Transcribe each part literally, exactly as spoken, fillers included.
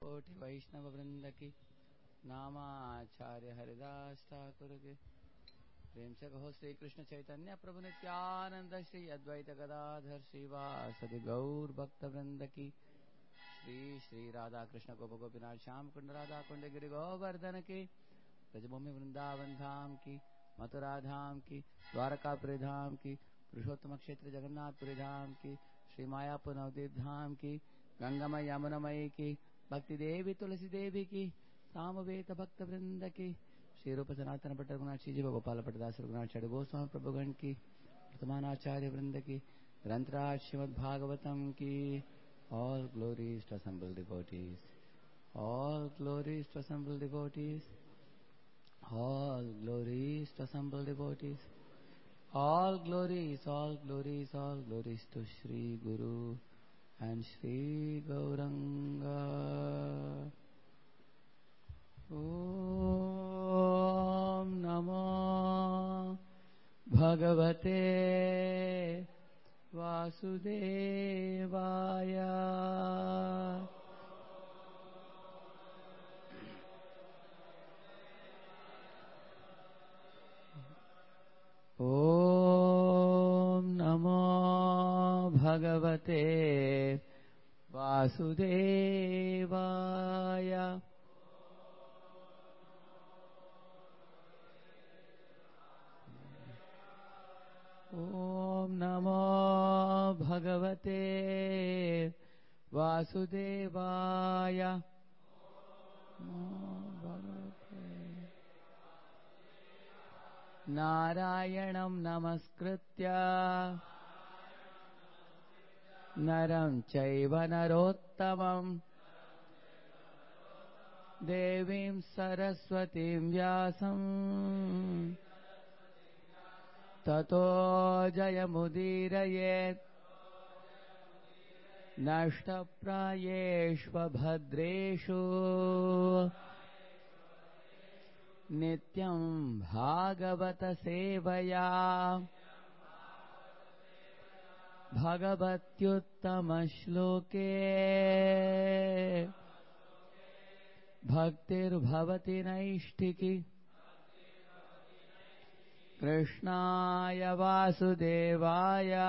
कोटि वैष्णव वृंद की नामाचार्य हरिदास ठाकुर के प्रेम से कहो श्री कृष्ण चैतन्य प्रभु नित्यानंद श्री अद्वैत गदाधर श्रीवासदि गौर भक्त वृंद की श्री श्री राधा कृष्ण गोप गोपीनाथ श्याम कुंड राधा कुंड गिरि गोवर्धन की ब्रजभूमि वृंदावन धाम की मथुरा धाम की द्वारकापुरी धाम की पुरुषोत्तम क्षेत्र जगन्नाथपुरी धाम की श्री मायापुर नवदीप धाम की गंगामय यमुनामयी की भक्ति देवी तुलसी देवी की सामवेद भक्त वृंद की श्री रूप सनातन भट्ट रघुनाथ श्री जी गोपाल भट्टदास रघुनाथ चढ़ गोस्वामी प्रभुगण की वर्तमान आचार्य वृंद की ग्रंथराज श्रीमद भागवतम की all glories to assembled devotees, all glories to assembled devotees, all glories to assembled devotees, all glories, all glories, all glories to Shri Guru and Shri Gauranga. Om Namo Bhagavate Vasudevaya. Om Namo Bhagavate Vasudevaya. Om Namo Bhagavate Vasudevaya. Narayanam Namaskritya Naram Chaiva Narottamam Devim Saraswatim Vyasam Tato Jayamudirayet Nashtaprayeshva Bhadreshu Nityam Bhagavata Sevaya Bhagavatyuttama Shloke Bhaktir Bhavati Naishtiki Krishnaya Vasudevaya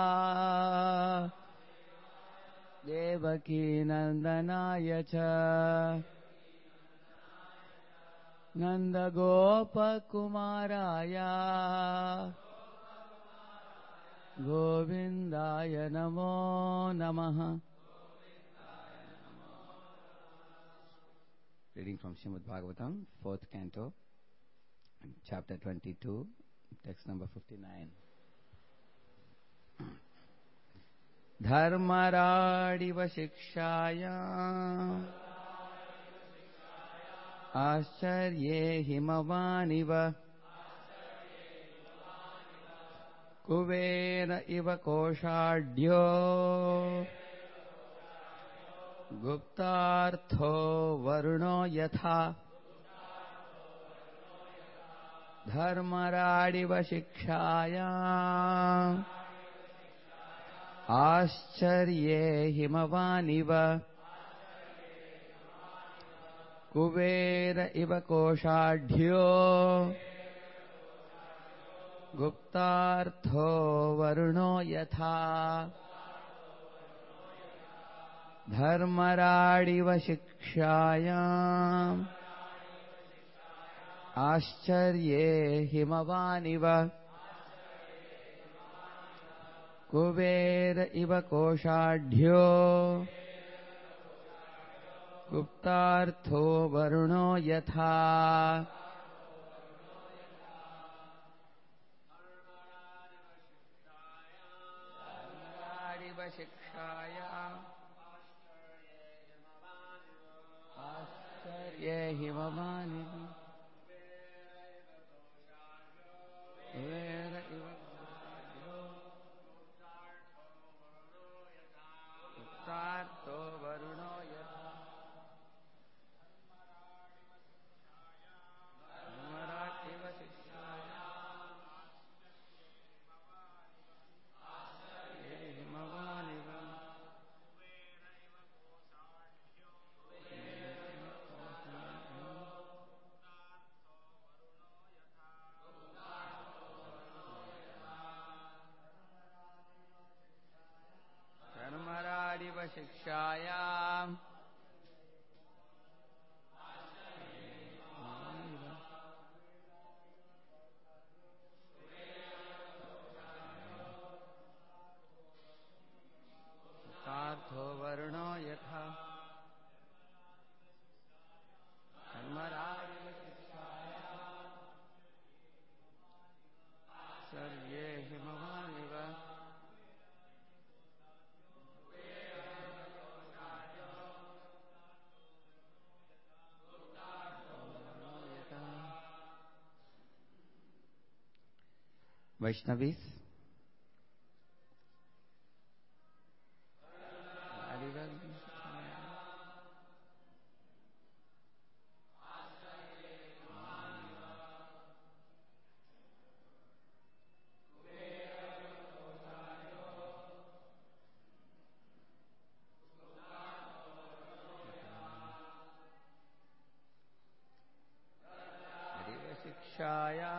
Devaki Nandanaya Cha Nanda Gopa Kumaraya Govindaya Namo Namaha. Reading from Srimad Bhagavatam, fourth canto, chapter twenty-two, text number fifty-nine. Dharmaradiva Shikshaya Ascharye Himavaniva Kuvera Iva Koshadhyo Guptartho Varuno Yatha Dharmaradiva Shikshaya Ascharye Himavaniva Kuvera Iva Koshadhyo Guptartho Varuno Yatha Dharmaradiva Shikshaya Ascharye Himavaniva Kuvera Iva Koshadhyo Guptartho Varuno Yatha Dharmaradiva Shikshaya Ascharye Himavaniva Kuvera Iva Koshadhyo Guptartho Varuno Yatha Dharmaradiva Shikshaya Ascharye Himavaniva Vaishnavis. Very well. Shikshaya.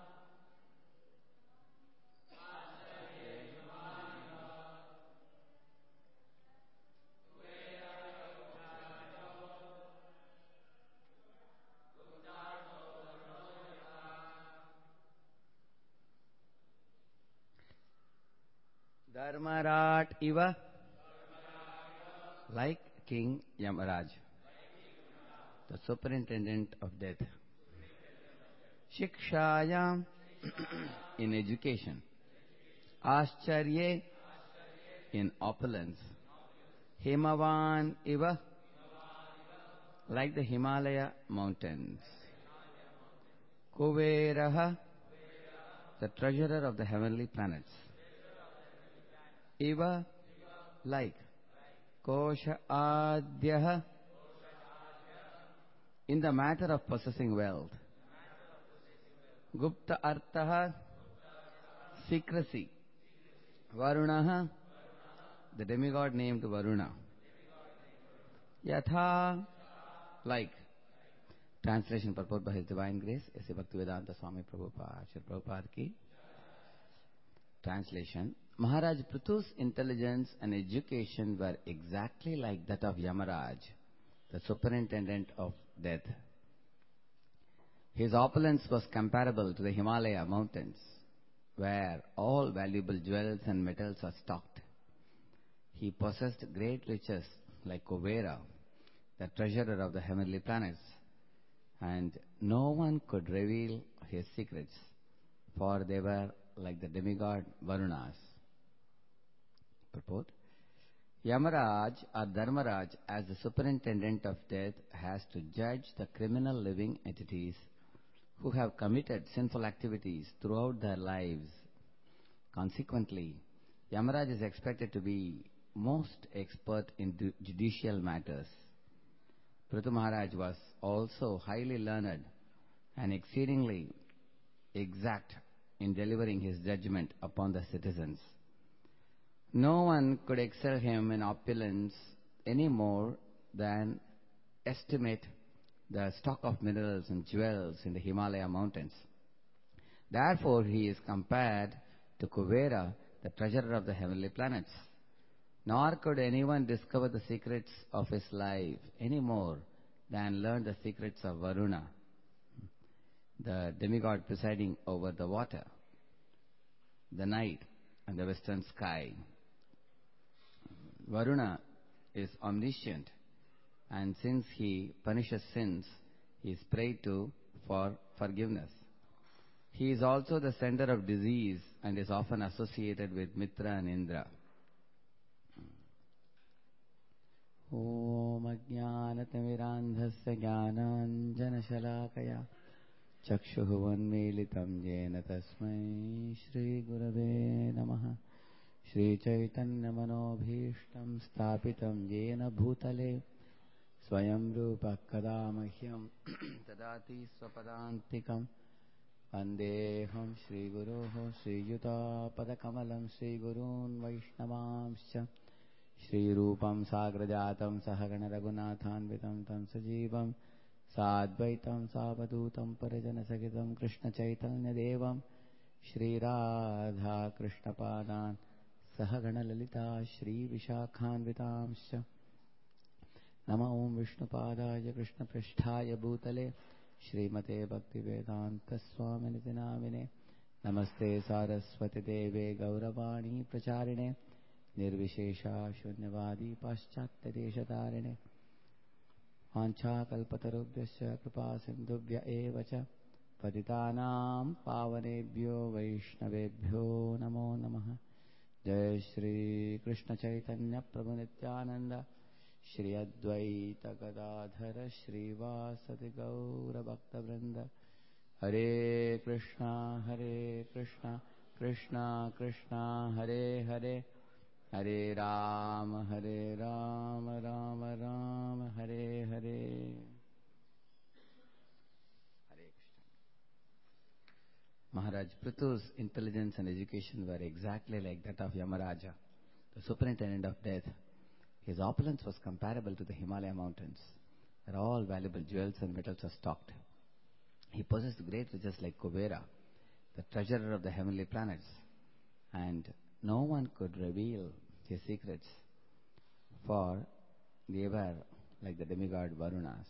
Dharmarat Iva, like King Yamaraj, the superintendent of death. Shikshaya, in education. Ascharye, in opulence. Himavan Iva, like the Himalaya mountains. Kuveraha, the treasurer of the heavenly planets. Iva, like Kosha Adhyaha, in the matter of possessing wealth. Gupta Arthaha, secrecy. Varunaha, the demigod named Varuna. Yatha, like. Translation purport by His Divine Grace, S A Bhaktivedanta Swami Prabhupada, Sri Prabhupada ki. Translation. Maharaj Prithu's intelligence and education were exactly like that of Yamaraj, the superintendent of death. His opulence was comparable to the Himalaya mountains, where all valuable jewels and metals are stocked. He possessed great riches like Kuvera, the treasurer of the heavenly planets, and no one could reveal his secrets, for they were like the demigod Varunas. Purport. Yamaraj or Dharmaraj, as the superintendent of death, has to judge the criminal living entities who have committed sinful activities throughout their lives. Consequently, Yamaraj is expected to be most expert in judicial matters. Prithu Maharaj was also highly learned and exceedingly exact in delivering his judgment upon the citizens. No one could excel him in opulence any more than estimate the stock of minerals and jewels in the Himalaya mountains. Therefore, he is compared to Kuvera, the treasurer of the heavenly planets. Nor could anyone discover the secrets of his life any more than learn the secrets of Varuna, the demigod presiding over the water, the night, and the western sky. Varuna is omniscient, and since he punishes sins, he is prayed to for forgiveness. He is also the center of disease and is often associated with Mitra and Indra. Om Ajnanatimirandhasya Jnananjanashalakaya Chakshuhuvanmilitam Jena Tasmai Shri Gurave Namaha. Shri Chaitanya Manobhishtam Sthapitam Jena Bhutale Swayam Rupa Kadamahyam Tadati Swapadantikam Vandeham Shri Guruho Shri Yuta Padakamalam Shri Gurun Vaishnavamscha Shri Rupam Sagrajatam Sahagana Raghunathanvitam Tam Sajivam Sadvaitam Savadutam Parajana Sagitam Krishna Chaitanya Devam Shri Radha Krishna Padan Sahagana Lalita Shri Vishakhanvitamscha Nama Om Vishnu Padaya Krishna Pristhaya Bhutale Shri Mate Bhakti Vedanta Swami Nitinamine Namaste Saraswati Deve Gauravani Pracharine Nirvishesha Shunyavadi Paschatya Deshatarine Vancha Kalpatarubhyasya Kripa Sindhubhya Evacha Patitanam Pavanebhyo Vaishnavebhyo Namo Namaha. Jai Shri Krishna Chaitanya Prabhu Nityananda Shri Advaita Gadadhara Shri Vasati Gaura Bhakta Vrinda. Hare Krishna Hare Krishna Krishna Krishna Hare Hare Hare Ram Hare Ram Ram Ram Hare Hare. Hare Krishna. Maharaj Prithu's intelligence and education were exactly like that of Yamaraja, the superintendent of death. His opulence was comparable to the Himalaya mountains, where all valuable jewels and metals are stocked. He possessed great riches like Kubera, the treasurer of the heavenly planets, and no one could reveal his secrets, for they were like the demigod Varunas.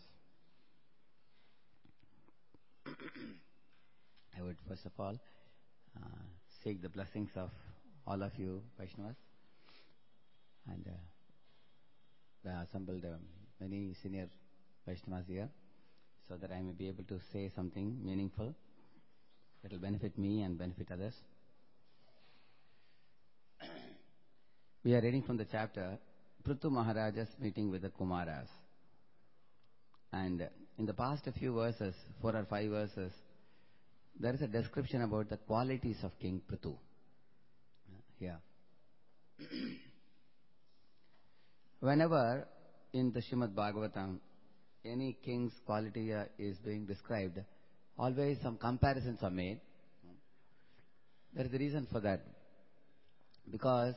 I would first of all uh, seek the blessings of all of you Vaishnavas and uh, the assembled uh, many senior Vaishnavas here, so that I may be able to say something meaningful that will benefit me and benefit others. We are reading from the chapter Prithu Maharaja's meeting with the Kumaras. And in the past few verses, four or five verses, there is a description about the qualities of King Prithu. Here. Whenever in the Srimad Bhagavatam any king's quality uh, is being described, always some comparisons are made. There is a reason for that. Because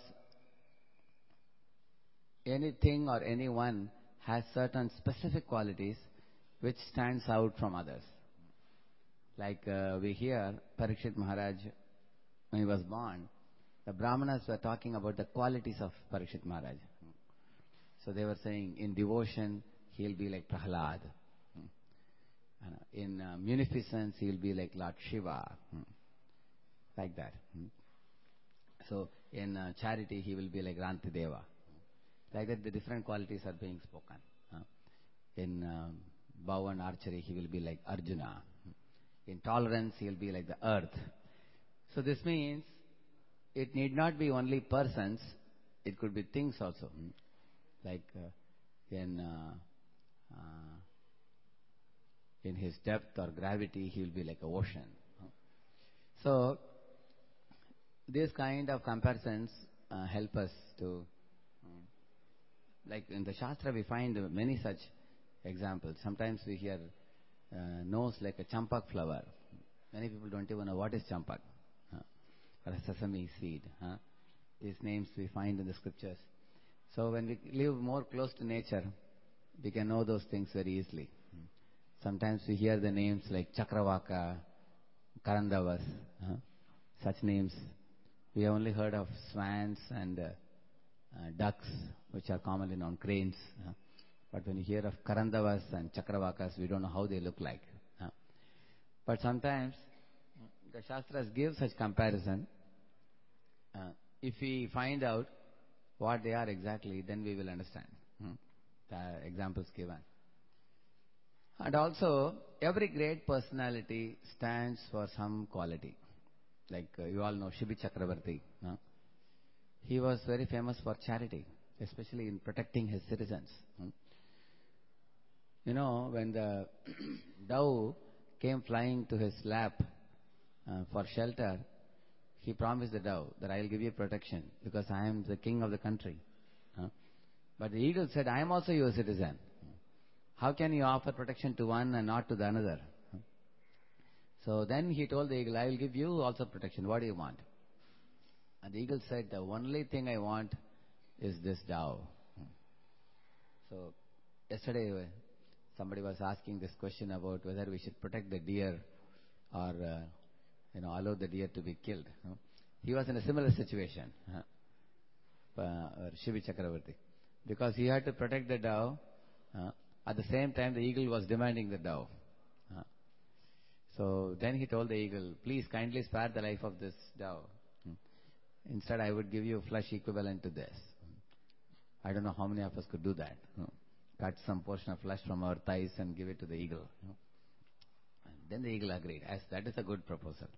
anything or anyone has certain specific qualities which stands out from others. Like uh, we hear Parikshit Maharaj, when he was born, the Brahmanas were talking about the qualities of Parikshit Maharaj. So they were saying, in devotion, he'll be like Prahlad. In uh, munificence, he'll be like Lord Shiva. Like that. So in uh, charity, he will be like Rantideva. Like that, the different qualities are being spoken. In um, bow and archery, he will be like Arjuna. In tolerance, he will be like the earth. So this means it need not be only persons, it could be things also. Like uh, in uh, uh, in his depth or gravity, he will be like an ocean. So these kind of comparisons uh, help us to, um, like in the Shastra we find many such examples. Sometimes we hear uh, nose like a champak flower. Many people don't even know what is champak, huh? Or a sesame seed. Huh? These names we find in the scriptures. So when we live more close to nature, we can know those things very easily. Sometimes we hear the names like Chakravaka, Karandavas, huh? Such names. We have only heard of swans and uh, uh, ducks, which are commonly known, cranes. Huh? But when you hear of Karandavas and Chakravakas, we don't know how they look like. Huh? But sometimes the Shastras give such comparison. Uh, if we find out what they are exactly, then we will understand hmm, the examples given. And also, every great personality stands for some quality. Like uh, you all know Shibi Chakravarti. Huh? He was very famous for charity, especially in protecting his citizens. Hmm? You know, when the dove came flying to his lap uh, for shelter, he promised the dove that I will give you protection because I am the king of the country. Huh? But the eagle said, I am also your citizen. How can you offer protection to one and not to the another? So then he told the eagle, I will give you also protection. What do you want? And the eagle said, the only thing I want is this dove. So yesterday somebody was asking this question about whether we should protect the deer or uh, you know, allow the deer to be killed. He was in a similar situation, uh, Shivi Chakravarti, because he had to protect the dove. Uh, at the same time, the eagle was demanding the dove. Uh, so then he told the eagle, please kindly spare the life of this dove. Instead, I would give you flesh equivalent to this. I don't know how many of us could do that. You know, cut some portion of flesh from our thighs and give it to the eagle. You know. And then the eagle agreed, as that is a good proposal.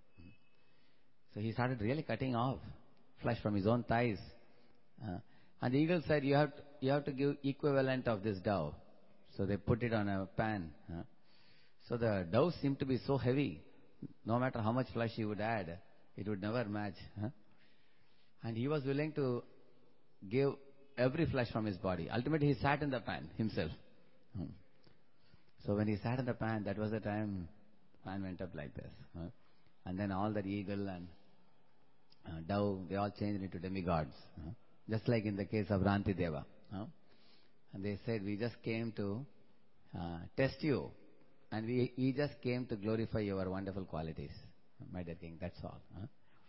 So he started really cutting off flesh from his own thighs. Uh, and the eagle said, you have, to, you have to give equivalent of this dove. So they put it on a pan. Uh. So the dove seemed to be so heavy, no matter how much flesh he would add, It would never match. Huh? And he was willing to give every flesh from his body. Ultimately, he sat in the pan himself. Hmm. So when he sat in the pan, that was the time pan went up like this. Huh? And then all that eagle and uh, dove, they all changed into demigods. Huh? Just like in the case of Ranti Deva. Huh? And they said, we just came to uh, test you. And we, we just came to glorify your wonderful qualities. My dear king, that's all. Huh?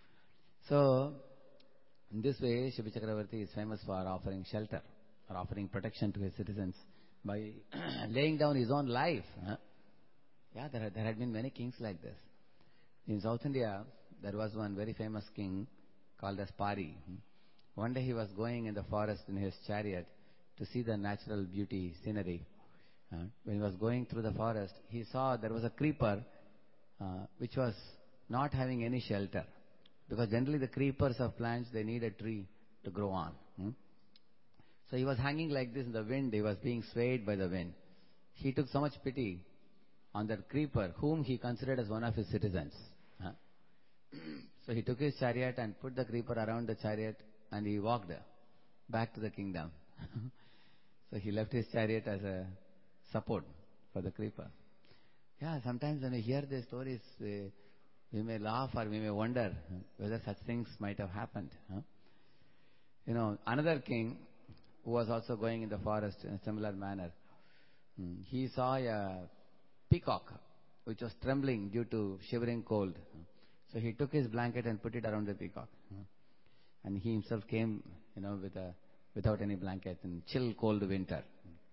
So, in this way, Shiva Chakravarti is famous for offering shelter, or offering protection to his citizens by laying down his own life. Huh? Yeah, there, are, there had been many kings like this. In South India, there was one very famous king called as Pari. One day he was going in the forest in his chariot to see the natural beauty, scenery. Uh, when he was going through the forest, he saw there was a creeper uh, which was not having any shelter. Because generally the creepers of plants, they need a tree to grow on. Hmm? So he was hanging like this in the wind. He was being swayed by the wind. He took so much pity on that creeper, whom he considered as one of his citizens. Huh? So he took his chariot and put the creeper around the chariot, and he walked back to the kingdom. So he left his chariot as a support for the creeper. Yeah, sometimes when we hear these stories, we, we may laugh or we may wonder whether such things might have happened. Huh? You know, another king who was also going in the forest in a similar manner, he saw a peacock which was trembling due to shivering cold. So he took his blanket and put it around the peacock. And he himself came, you know, with a, without any blanket in chill cold winter.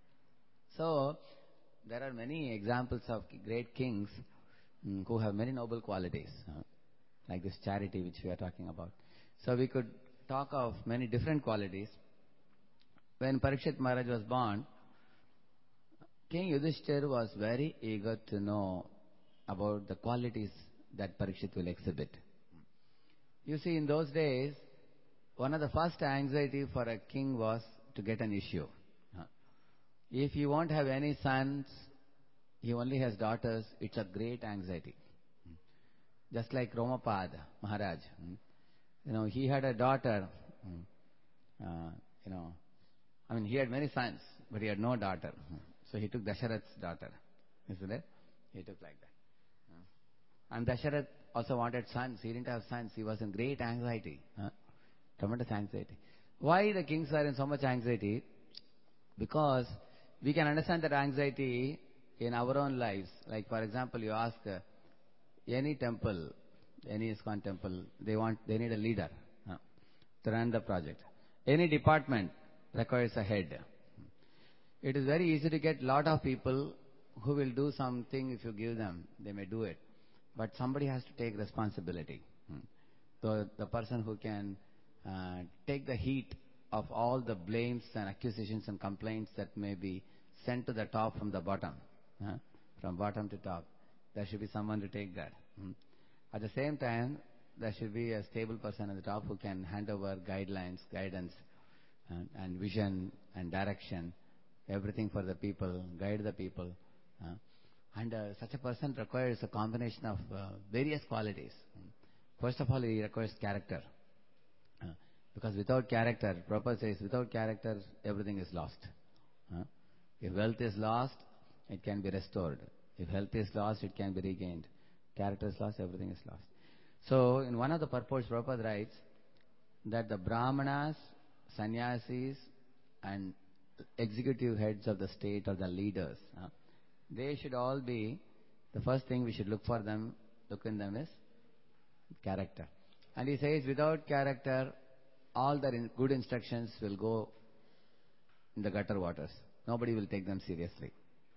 So there are many examples of great kings who have many noble qualities, like this charity which we are talking about. So we could talk of many different qualities. When Parikshit Maharaj was born, King Yudhishthir was very eager to know about the qualities that Parikshit will exhibit. You see, in those days, one of the first anxiety for a king was to get an issue. If he won't have any sons, he only has daughters, it's a great anxiety. Just like Romapad Maharaj. You know, he had a daughter, uh, you know, I mean, he had many sons, but he had no daughter. So he took Dasharath's daughter. Isn't it? He took like that. And Dasharath also wanted sons. He didn't have sons. He was in great anxiety. Huh? Tremendous anxiety. Why the kings are in so much anxiety? Because we can understand that anxiety in our own lives. Like, for example, you ask uh, any temple, any ISKCON temple, they want, they need a leader huh, to run the project. Any department requires a head. It is very easy to get lot of people who will do something if you give them. They may do it. But somebody has to take responsibility. So the person who can uh, take the heat of all the blames and accusations and complaints that may be sent to the top from the bottom. Huh? From bottom to top. There should be someone to take that. Hmm. At the same time, there should be a stable person at the top who can hand over guidelines, guidance, and, and vision and direction, everything for the people, guide the people. Uh, and uh, such a person requires a combination of uh, various qualities. First of all, he requires character. Uh, because without character, Prabhupada says, without character, everything is lost. Uh, if wealth is lost, it can be restored. If health is lost, it can be regained. Character is lost, everything is lost. So, in one of the purports, Prabhupada writes that the Brahmanas, Sannyasis, and executive heads of the state or the leaders, uh, they should all be, the first thing we should look for them, look in them is character. And he says, without character, all the good instructions will go in the gutter waters. Nobody will take them seriously.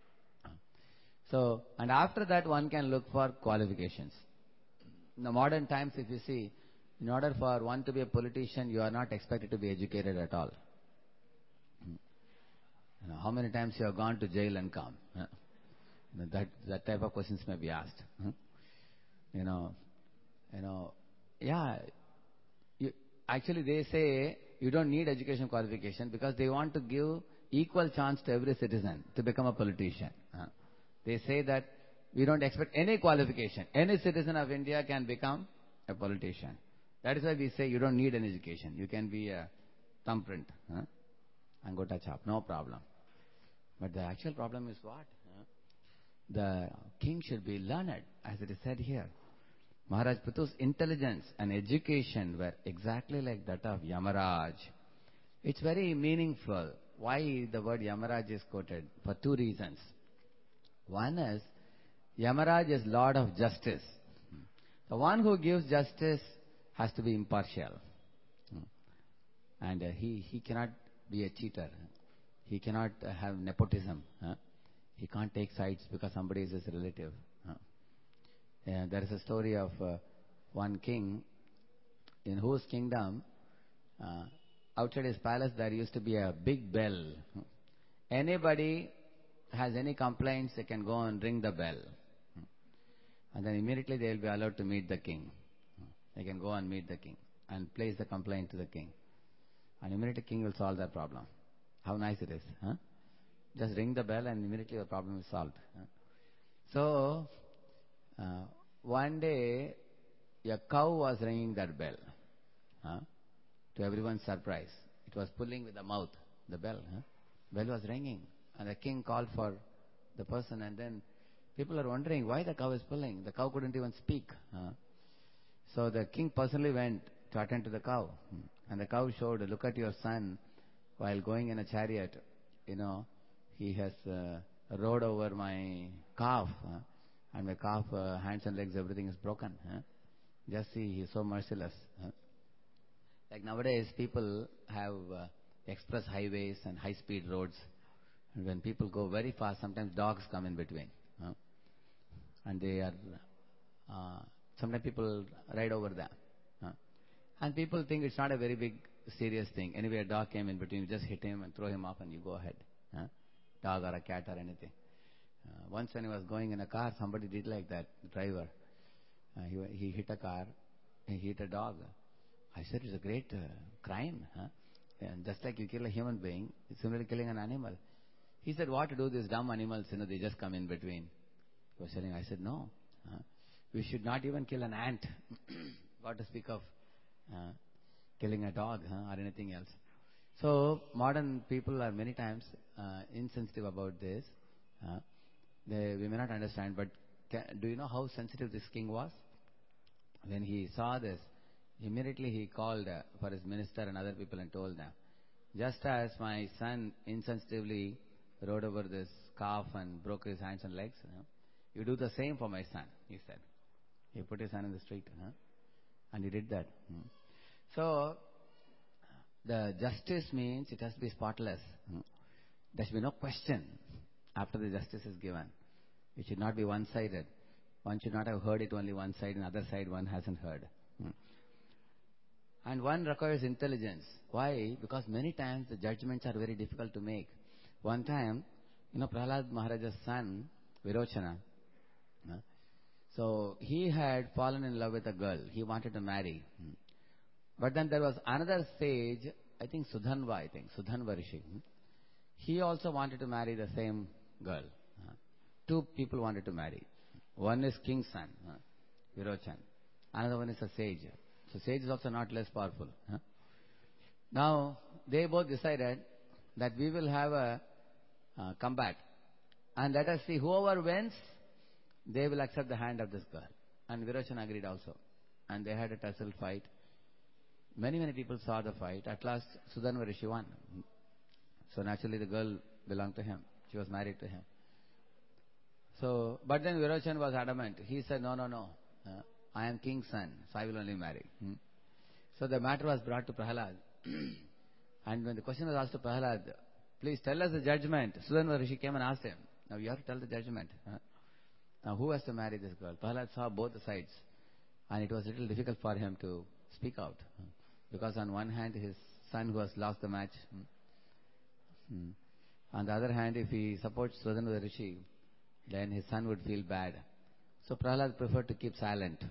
So, and after that one can look for qualifications. In the modern times, if you see, in order for one to be a politician, you are not expected to be educated at all. You know, how many times you have gone to jail and come? You know, that, that type of questions may be asked. You know, you know, yeah. You, actually, they say you don't need education qualification because they want to give equal chance to every citizen to become a politician. They say that we don't expect any qualification. Any citizen of India can become a politician. That is why we say you don't need an education. You can be a thumbprint, huh? Angota chap, no problem. But the actual problem is what? Huh? The king should be learned, as it is said here. Maharaj Prithu's intelligence and education were exactly like that of Yamaraj. It's very meaningful. Why the word Yamaraj is quoted? For two reasons. One is, Yamaraj is Lord of Justice. The one who gives justice has to be impartial. And uh, he, he cannot be a cheater. He cannot uh, have nepotism. Huh? He can't take sides because somebody is his relative. Huh? Uh, there is a story of uh, one king in whose kingdom, uh, outside his palace, there used to be a big bell. Anybody has any complaints, they can go and ring the bell. And then immediately they will be allowed to meet the king. They can go and meet the king and place the complaint to the king. And immediately the king will solve that problem. How nice it is. Huh? Just ring the bell and immediately your problem is solved. Huh? So, uh, one day, a cow was ringing that bell. Huh? To everyone's surprise. It was pulling with the mouth, the bell. Huh? Bell was ringing. And the king called for the person, and then people are wondering why the cow is pulling. The cow couldn't even speak. Huh? So the king personally went to attend to the cow. And the cow showed, look at your son while going in a chariot. You know, he has uh, rode over my calf. Huh? And my calf, uh, hands and legs, everything is broken. Huh? Just see, he is so merciless. Huh? Like nowadays, people have uh, express highways and high-speed roads. And when people go very fast, sometimes dogs come in between. Huh? And they are... Uh, sometimes people ride over them. Huh? And people think it's not a very big, serious thing. Anyway, a dog came in between, you just hit him and throw him up and you go ahead. Huh? Dog or a cat or anything. Uh, once when he was going in a car, somebody did like that, the driver. Uh, he, he hit a car, he hit a dog. I said, it's a great uh, crime. Huh? And just like you kill a human being, it's similarly killing an animal. He said, what to do, these dumb animals, you know, they just come in between. He was telling, I said, no. Huh? We should not even kill an ant. What to speak of uh, killing a dog huh, or anything else. So, modern people are many times uh, insensitive about this. Uh, they, we may not understand, but can, do you know how sensitive this king was? When he saw this, immediately he called uh, for his minister and other people and told them, just as my son insensitively rode over this calf and broke his hands and legs, you know, you do the same for my son, he said. He put his son in the street, huh? And he did that. Hmm. So, the justice means it has to be spotless. Hmm. There should be no question after the justice is given. It should not be one-sided. One should not have heard it only one side and other side one hasn't heard. Hmm. And one requires intelligence. Why? Because many times the judgments are very difficult to make. One time, you know, Prahlad Maharaja's son, Virochana, huh? So he had fallen in love with a girl. He wanted to marry. Hmm. But then there was another sage, I think Sudhanva, I think, Sudhanva Rishi. Hmm. He also wanted to marry the same girl. Huh? Two people wanted to marry. One is king's son, huh? Virochan. Another one is a sage. So sage is also not less powerful. Huh? Now, they both decided that we will have a uh, combat. And let us see, whoever wins, they will accept the hand of this girl. And Virochan agreed also. And they had a tussle fight. Many, many people saw the fight. At last, Sudhanva Rishi won. So naturally the girl belonged to him. She was married to him. So, but then Virochan was adamant. He said, no, no, no. Uh, I am king's son, so I will only marry. Hmm? So the matter was brought to Prahlad. And when the question was asked to Prahlad, please tell us the judgment. Sudhanva Rishi came and asked him, now you have to tell the judgment. Huh? Now who has to marry this girl? Prahlad saw both the sides. And it was a little difficult for him to speak out. Huh? Because on one hand, his son who has lost the match. Hmm? Hmm. On the other hand, if he supports Sudhanva Rishi, then his son would feel bad. So Prahlad preferred to keep silent.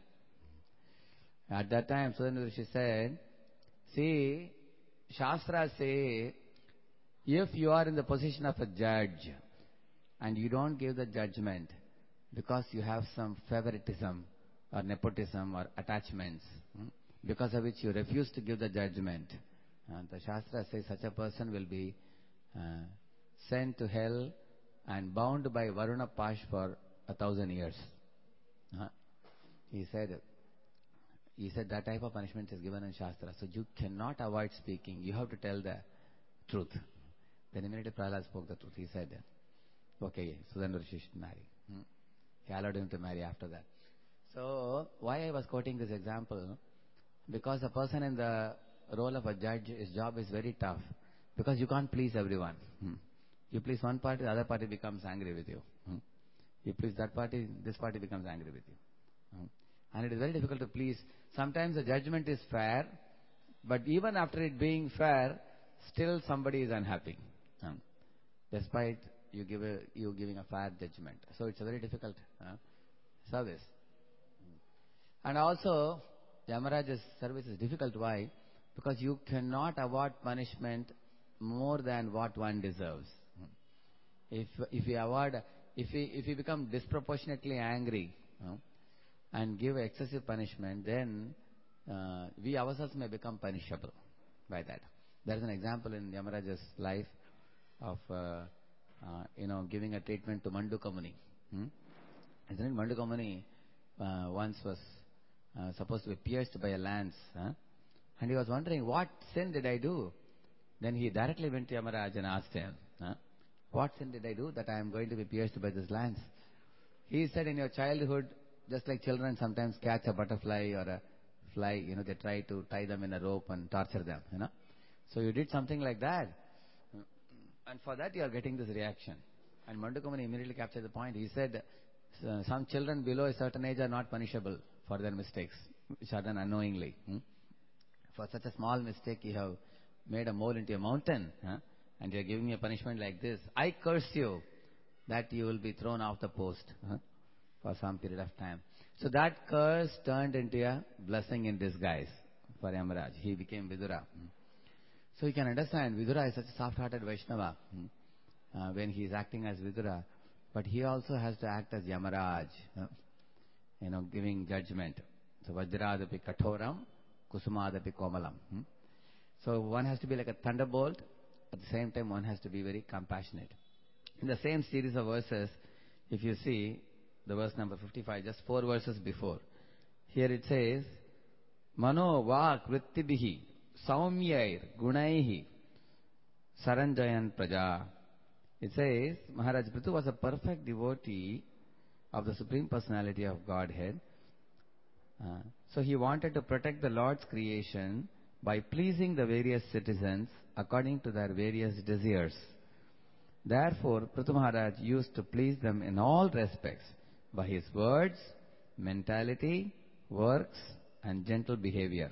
At that time, Sudhanva Rishi said, see, Shastras say, if you are in the position of a judge and you don't give the judgment because you have some favoritism or nepotism or attachments, hmm, because of which you refuse to give the judgment. And the Shastra says such a person will be uh, sent to hell and bound by Varuna Pash for a thousand years. Uh, he said, he said that type of punishment is given in Shastra. So you cannot avoid speaking. You have to tell the truth. Then immediately Prahlad spoke the truth. He said, okay, Sudandra Rishi should marry. Hmm? He allowed him to marry after that. So, why I was quoting this example? Because a person in the role of a judge, his job is very tough. Because you can't please everyone. Hmm. You please one party, the other party becomes angry with you. Hmm. You please that party, this party becomes angry with you. Hmm. And it is very difficult to please. Sometimes the judgment is fair, but even after it being fair, still somebody is unhappy. Hmm. Despite you give a, you giving a fair judgment. So it's a very difficult uh, service. And also, Yamaraj's service is difficult. Why? Because you cannot award punishment more than what one deserves. If if you award, if you if you become disproportionately angry uh, and give excessive punishment, then uh, we ourselves may become punishable by that. There is an example in Yamaraj's life of uh, uh, you know giving a treatment to Manduka Muni. Hmm? Isn't it? Manduka Muni uh, once was uh, supposed to be pierced by a lance, huh? And he was wondering, what sin did I do? Then he directly went to Yamaraj and asked him, huh? What sin did I do that I am going to be pierced by this lance? He said, in your childhood, just like children sometimes catch a butterfly or a fly, you know, they try to tie them in a rope and torture them, you know. So you did something like that. And for that you are getting this reaction. And Manduka Muni immediately captured the point. He said, some children below a certain age are not punishable for their mistakes, which are done unknowingly. Hmm? For such a small mistake, you have made a mole into a mountain, huh? And you are giving me a punishment like this. I curse you that you will be thrown off the post huh? for some period of time. So that curse turned into a blessing in disguise for Yamaraj. He became Vidura. Hmm? So you can understand, Vidura is such a soft-hearted Vaishnava hmm? uh, when he is acting as Vidura, but he also has to act as Yamaraj, huh? you know, giving judgment. So Vajradapi Kathoram, Kusumadapi Komalam. Hmm? So one has to be like a thunderbolt. At the same time, one has to be very compassionate. In the same series of verses, if you see the verse number fifty-five, just four verses before, here it says, Mano Vak Vrittibihi Saumyair Gunaihi Saranjayan Praja. It says, Maharaj Prithu was a perfect devotee of the Supreme Personality of Godhead. Uh, so he wanted to protect the Lord's creation by pleasing the various citizens according to their various desires. Therefore, Prithu Maharaj used to please them in all respects by his words, mentality, works, and gentle behavior.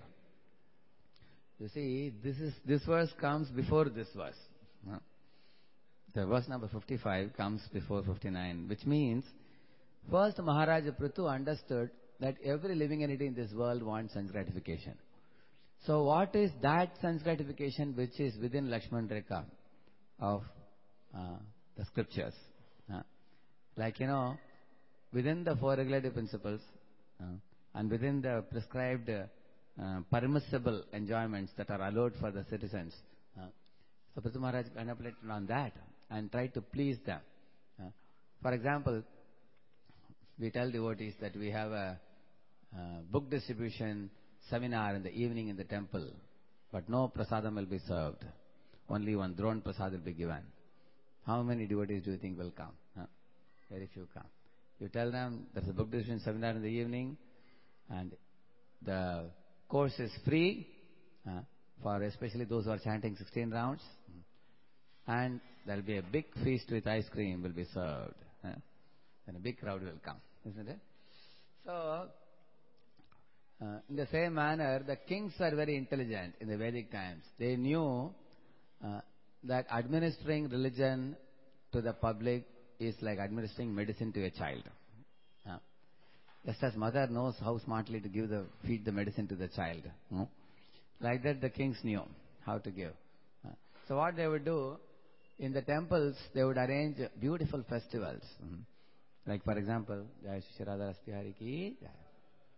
You see, this is this verse comes before this verse. Uh, the verse number fifty-five comes before fifty-nine, which means first Maharaja Prithu understood that every living entity in this world wants sense gratification. So what is that sense gratification which is within Lakshman Rekha of uh, the scriptures? Uh, like, you know, within the four regulative principles uh, and within the prescribed uh, permissible enjoyments that are allowed for the citizens. Uh, so Prithu Maharaj contemplated on that and tried to please them. Uh, for example, we tell devotees that we have a uh, book distribution seminar in the evening in the temple, but no prasadam will be served. Only one Dron prasad will be given. How many devotees do you think will come? Huh? Very few come. You tell them there's a book distribution seminar in the evening, and the course is free uh, for especially those who are chanting sixteen rounds, and there will be a big feast with ice cream will be served. Huh? Then a big crowd will come, isn't it? So, Uh, in the same manner, the kings were very intelligent in the Vedic times. They knew uh, that administering religion to the public is like administering medicine to a child. Uh, just as mother knows how smartly to give the feed the medicine to the child. Hmm? Like that, the kings knew how to give. Uh, so what they would do, in the temples, they would arrange beautiful festivals. Hmm? Like, for example, Jai Shri Radha Rastihari ki Jai.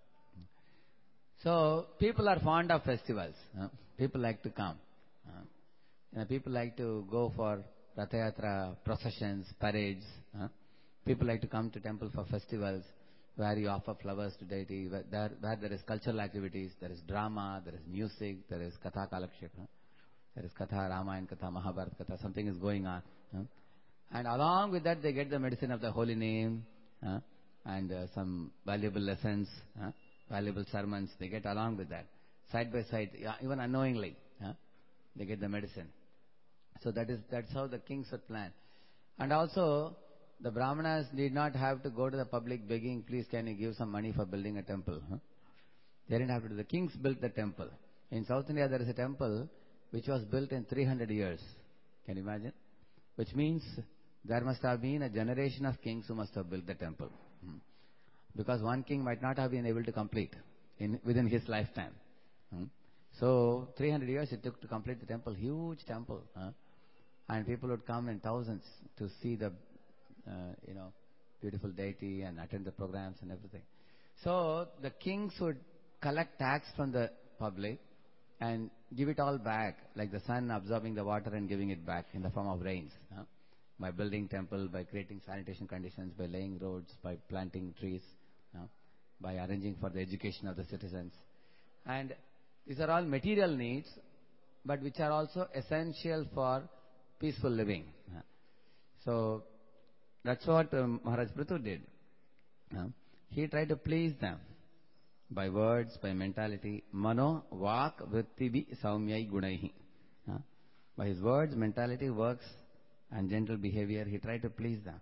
So people are fond of festivals. Uh, people like to come. Uh, you know, people like to go for Ratha Yatra, processions, parades. Uh, people like to come to temple for festivals where you offer flowers to deity, where there, where there is cultural activities, there is drama, there is music, there is Katha Kalakshepa. There is Katha, Ramayana Katha, Mahabharata Katha, something is going on. Uh, and along with that they get the medicine of the holy name uh, and uh, some valuable lessons, uh, valuable sermons, they get along with that. Side by side, yeah, even unknowingly, uh, they get the medicine. So that is, that's how the kings would plan. And also, the Brahmanas did not have to go to the public begging, please can you give some money for building a temple. Huh? They didn't have to do. The kings built the temple. In South India there is a temple which was built in three hundred years. Can you imagine? Which means there must have been a generation of kings who must have built the temple. Hmm. Because one king might not have been able to complete in, within his lifetime. Hmm. So, three hundred years it took to complete the temple, huge temple. Huh? And people would come in thousands to see the, uh, you know, beautiful deity and attend the programs and everything. So, the kings would collect tax from the public and give it all back, like the sun absorbing the water and giving it back in the form of rains. Huh? By building temple, by creating sanitation conditions, by laying roads, by planting trees, huh? By arranging for the education of the citizens. And these are all material needs, but which are also essential for peaceful living. Huh? So, that's what um, Maharaj Prithu did. Huh? He tried to please them by words, by mentality. Mano, vak, vritti, saumyai, gunaihi. Huh? By his words, mentality, works, and gentle behavior, he tried to please them.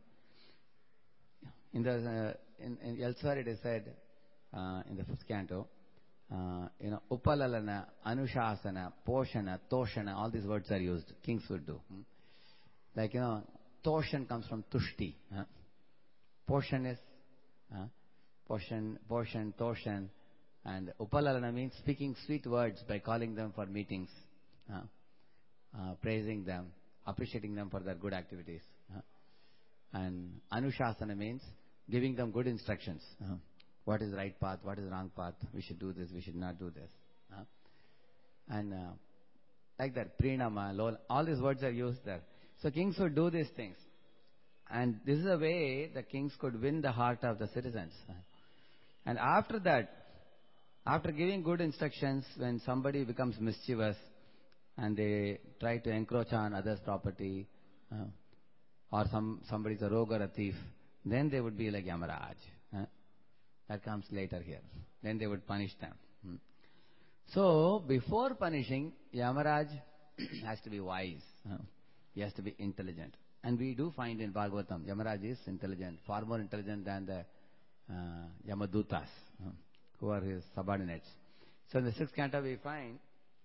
In the uh, in, in elsewhere it is said uh, in the fifth canto, uh, you know, upalalana, anushasana, poshana, toshana, all these words are used. Kings would do. Hmm? Like, you know, toshan comes from tushti. Huh? Poshan is uh, poshan, poshan, toshan, and upalalana means speaking sweet words by calling them for meetings, uh, uh, praising them, appreciating them for their good activities. Uh, and anushasana means giving them good instructions. Uh, what is right path, what is wrong path, we should do this, we should not do this. Uh, and uh, like that, prinama, lola, all these words are used there. So kings would do these things. And this is a way the kings could win the heart of the citizens. And after that, after giving good instructions, when somebody becomes mischievous and they try to encroach on others' property, uh, or some somebody is a rogue or a thief, then they would be like Yamaraj. Uh, that comes later here. Then they would punish them. Hmm. So, before punishing, Yamaraj has to be wise. Uh, he has to be intelligent. And we do find in Bhagavatam, Yamaraj is intelligent, far more intelligent than the uh, Yamadutas, uh, who are his subordinates. So in the sixth canto we find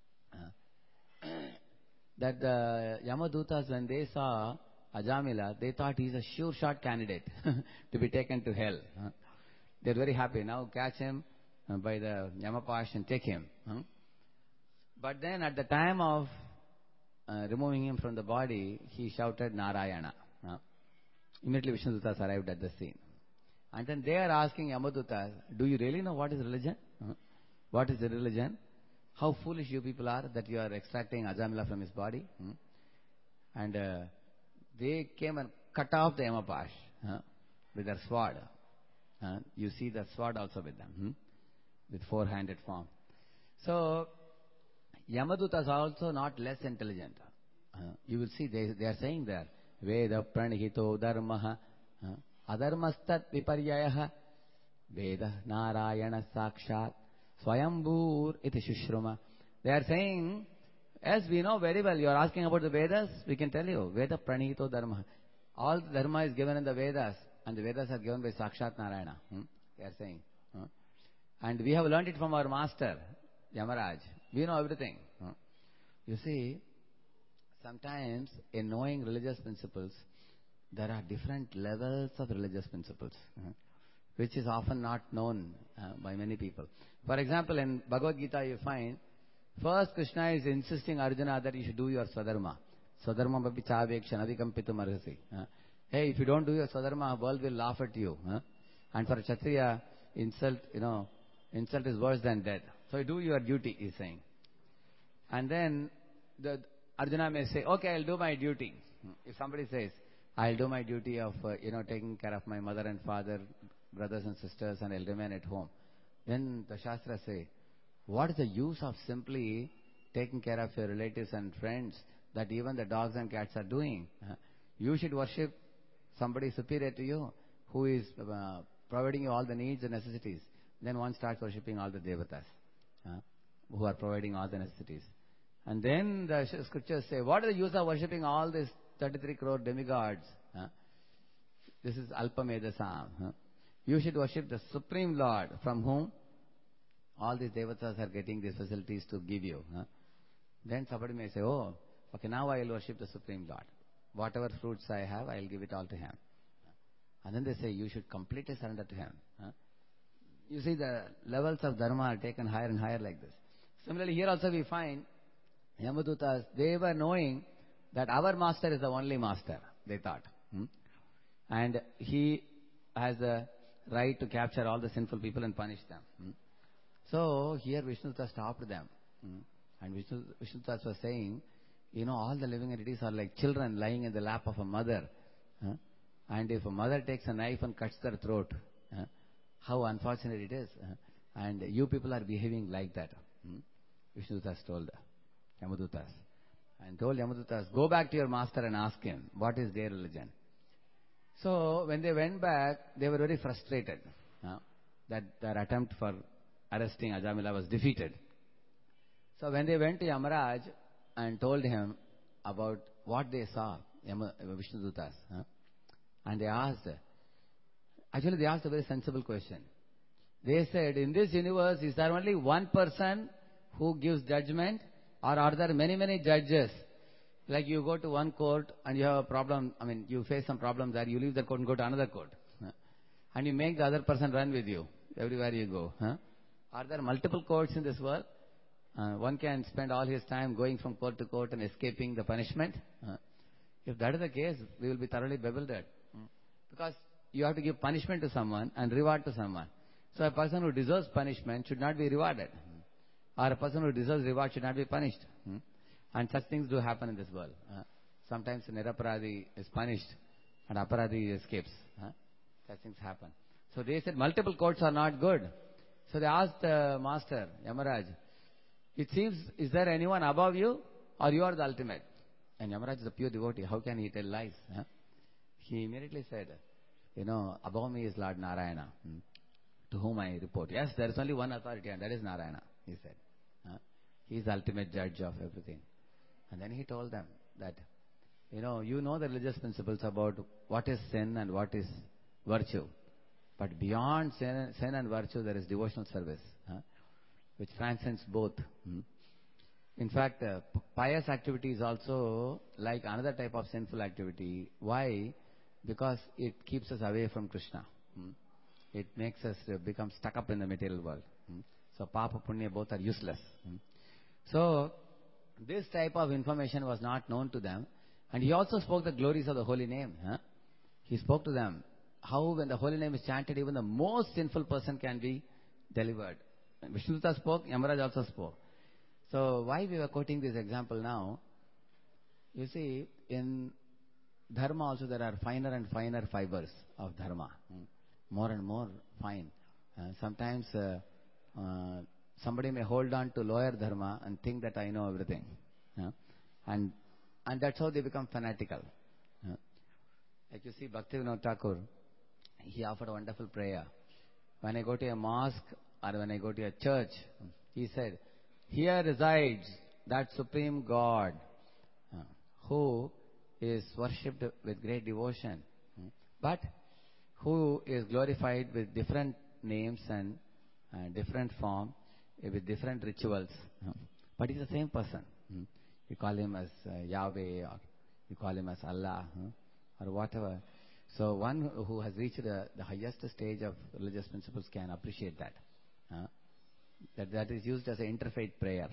uh, that the Yamadutas, when they saw Ajamila, they thought he's a sure shot candidate to be taken to hell. Uh, they're very happy. Now catch him uh, by the Yamapash and take him. Uh. But then at the time of Uh, removing him from the body, he shouted Narayana. Uh, immediately Vishnudutas arrived at the scene. And then they are asking Yamadutas, do you really know what is religion? Uh, what is the religion? How foolish you people are that you are extracting Ajamila from his body. Hmm? And uh, they came and cut off the Yamapash uh, with their sword. Uh, you see the sword also with them, hmm? With four-handed form. So, Yamadutas are also not less intelligent. Uh, you will see they, they are saying there, Veda pranihito dharmaha, uh, adharmastat viparyayaha, Veda narayana sakshat, swayambhur iti shushruma. They are saying, as we know very well, you are asking about the Vedas, we can tell you, Veda pranihito dharmaha. All the dharma is given in the Vedas, and the Vedas are given by Sakshat Narayana. Hmm? They are saying. Uh, and we have learned it from our master, Yamaraj. We know everything. Huh? You see, sometimes in knowing religious principles, there are different levels of religious principles, uh, which is often not known uh, by many people. For example, in Bhagavad Gita you find, first Krishna is insisting Arjuna that you should do your Swadharma. Swadharma papi chavekshan avikampitum arhasi. Hey, if you don't do your Swadharma, world will laugh at you. Huh? And for a Kshatriya, insult, you know, insult is worse than death. So do your duty, he's saying. And then the Arjuna may say, okay, I'll do my duty. If somebody says, I'll do my duty of, uh, you know, taking care of my mother and father, brothers and sisters, and I'll remain at home. Then the Shastras say, what is the use of simply taking care of your relatives and friends that even the dogs and cats are doing? Uh, you should worship somebody superior to you who is uh, providing you all the needs and necessities. Then one starts worshipping all the devatas uh, who are providing all the necessities. And then the scriptures say, what is the use of worshipping all these thirty-three crore demigods? Uh, this is Alpamedasam. Uh, you should worship the Supreme Lord from whom all these devatas are getting these facilities to give you. Huh? Then somebody may say, oh, okay, now I will worship the Supreme Lord. Whatever fruits I have, I will give it all to Him. And then they say, you should completely surrender to Him. Huh? You see, the levels of dharma are taken higher and higher like this. Similarly, here also we find Yamadutas, they were knowing that our master is the only master, they thought. Hmm? And he has the right to capture all the sinful people and punish them. Hmm? So here Vishnuduta stopped them. Hmm? And Vishnu, Vishnuduta was saying, you know, all the living entities are like children lying in the lap of a mother. Huh? And if a mother takes a knife and cuts their throat, huh? how unfortunate it is. Huh? And you people are behaving like that. Hmm? Vishnudutas told Yamadutas. And told Yamadutas, go back to your master and ask him, what is their religion? So when they went back, they were very frustrated huh? that their attempt for arresting Ajamila was defeated. So when they went to Yamaraj and told him about what they saw, Yama, Vishnudutas, huh? and they asked, actually they asked a very sensible question. They said, in this universe, is there only one person who gives judgment, or are there many, many judges? Like you go to one court and you have a problem, I mean, you face some problem there, you leave the court and go to another court. Huh? And you make the other person run with you everywhere you go. Huh? Are there multiple courts in this world? Uh, one can spend all his time going from court to court and escaping the punishment. Uh, if that is the case, we will be thoroughly bewildered. Mm. Because you have to give punishment to someone and reward to someone. So a person who deserves punishment should not be rewarded. Mm. Or a person who deserves reward should not be punished. Mm. And such things do happen in this world. Uh, sometimes Niraparadi is punished and Aparadi escapes. Uh, such things happen. So they said multiple courts are not good. So they asked the master, Yamaraj, it seems, is there anyone above you, or you are the ultimate? And Yamaraj is a pure devotee. How can he tell lies? Huh? He immediately said, you know, above me is Lord Narayana, hmm, to whom I report. Yes, there is only one authority, and that is Narayana, he said. Huh? He is the ultimate judge of everything. And then he told them that, you know, you know the religious principles about what is sin and what is virtue. But beyond sin, sin and virtue, there is devotional service, huh? which transcends both. Hmm? In fact, uh, pious activity is also like another type of sinful activity. Why? Because it keeps us away from Krishna. Hmm? It makes us uh, become stuck up in the material world. Hmm? So, Papa, Punya both are useless. Hmm? So, this type of information was not known to them. And he also spoke the glories of the holy name. Huh? He spoke to them how when the holy name is chanted, even the most sinful person can be delivered. Vishnuduta spoke, Yamaraj also spoke. So why we were quoting this example now? You see, in dharma also there are finer and finer fibers of dharma. More and more fine. Uh, sometimes uh, uh, somebody may hold on to lower dharma and think that I know everything. Uh, and and that's how they become fanatical. Uh, like you see Bhaktivinoda Thakur, he offered a wonderful prayer. When I go to a mosque or when I go to a church, he said, here resides that supreme God uh, who is worshipped with great devotion, uh, but who is glorified with different names and uh, different form, uh, with different rituals. Uh, but he's the same person. Uh, you call him as uh, Yahweh, or you call him as Allah, uh, or whatever. So one who has reached the, the highest stage of religious principles can appreciate that. Uh, that that is used as an interfaith prayer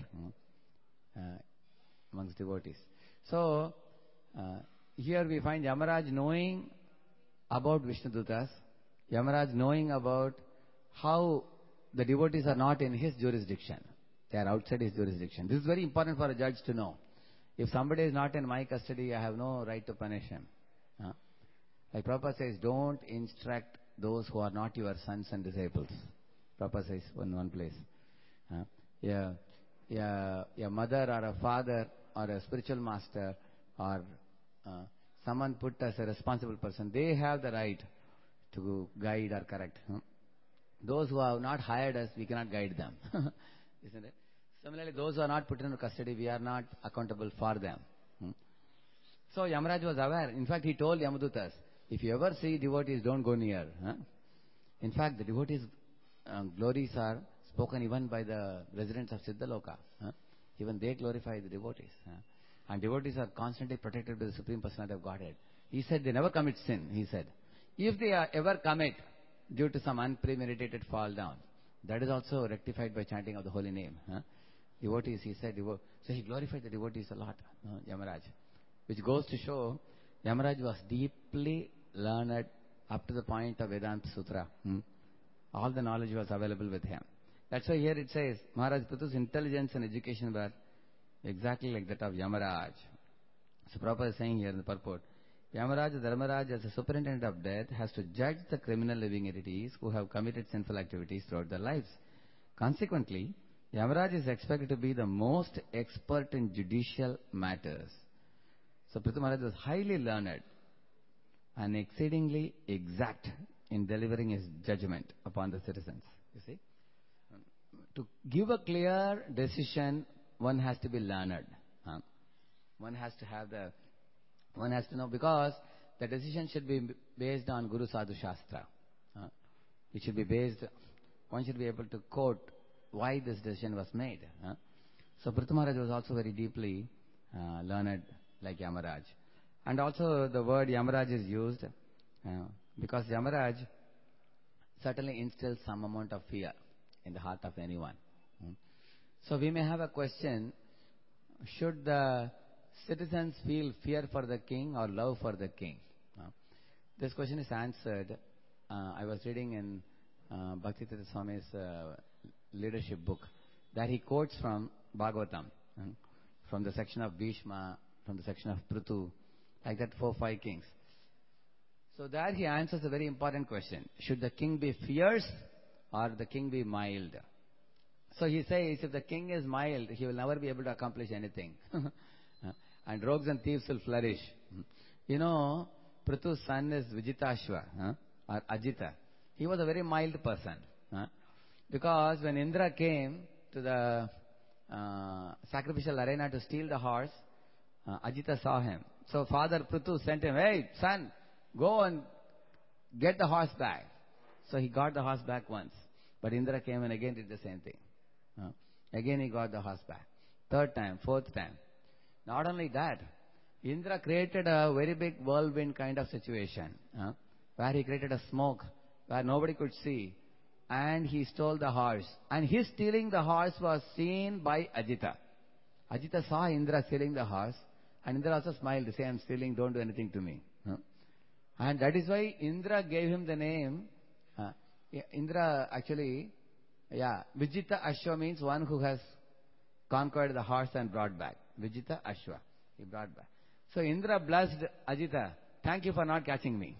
uh, amongst devotees. So uh, here we find Yamaraj knowing about Vishnudutas, Yamaraj knowing about how the devotees are not in his jurisdiction. They are outside his jurisdiction. This is very important for a judge to know. If somebody is not in my custody, I have no right to punish him. Huh? Like Prabhupada says, don't instruct those who are not your sons and disciples. Prabhupada says in one place. Huh? Yeah, yeah, your mother or a father or a spiritual master or uh, someone put as a responsible person, they have the right to guide or correct. Huh? Those who have not hired us, we cannot guide them. Isn't it? Similarly, those who are not put into custody, we are not accountable for them. Hmm? So Yamaraj was aware. In fact, he told Yamadutas, if you ever see devotees, don't go near. Huh? In fact, the devotees' uh, glories are spoken even by the residents of Siddhaloka. Huh? Even they glorify the devotees. Huh? And devotees are constantly protected by the Supreme Personality of Godhead. He said they never commit sin, he said. If they are ever commit due to some unpremeditated fall down, that is also rectified by chanting of the holy name. Huh? Devotees, he said, devo- so he glorified the devotees a lot, uh, Yamaraj. Which goes to show, Yamaraj was deeply learned up to the point of Vedanta Sutra. Hmm? All the knowledge was available with him. That's why here it says, Maharaj Prithu's intelligence and education were exactly like that of Yamaraj. So Prabhupada is saying here in the purport, Yamaraj Dharmaraj as a superintendent of death has to judge the criminal living entities who have committed sinful activities throughout their lives. Consequently, Yamaraj is expected to be the most expert in judicial matters. So Prithu Maharaj was highly learned and exceedingly exact in delivering his judgment upon the citizens. You see? To give a clear decision, one has to be learned. Huh? One has to have the, one has to know, because the decision should be based on Guru Sadhu Shastra. Huh? It should be based, one should be able to quote why this decision was made. Huh? So Prithu Maharaj was also very deeply uh, learned like Yamaraj. And also the word Yamaraj is used uh, because Yamaraj certainly instills some amount of fear in the heart of anyone. Hmm? So we may have a question, should the citizens feel fear for the king or love for the king? Uh, this question is answered. Uh, I was reading in uh, Bhaktivedanta Swami's uh, leadership book that he quotes from Bhagavatam, uh, from the section of Bhishma, from the section of Prithu, like that four, five kings. So there he answers a very important question. Should the king be fierce or the king be mild? So he says, if the king is mild, he will never be able to accomplish anything. And rogues and thieves will flourish. You know, Prithu's son is Vijitashva, huh? or Ajita. He was a very mild person. Huh? Because when Indra came to the uh, sacrificial arena to steal the horse, uh, Ajita saw him. So father Prithu sent him, hey son, go and get the horse back. So he got the horse back once. But Indra came and again did the same thing. Uh, again he got the horse back. Third time, fourth time. Not only that, Indra created a very big whirlwind kind of situation, uh, where he created a smoke, where nobody could see. And he stole the horse. And his stealing the horse was seen by Ajita. Ajita saw Indra stealing the horse. And Indra also smiled, say, I'm stealing, don't do anything to me. Uh, and that is why Indra gave him the name. Uh, Indra actually, yeah, Vijita Ashwa means one who has conquered the horse and brought back. Vijita Ashwa, he brought back. So Indra blessed Ajita, thank you for not catching me.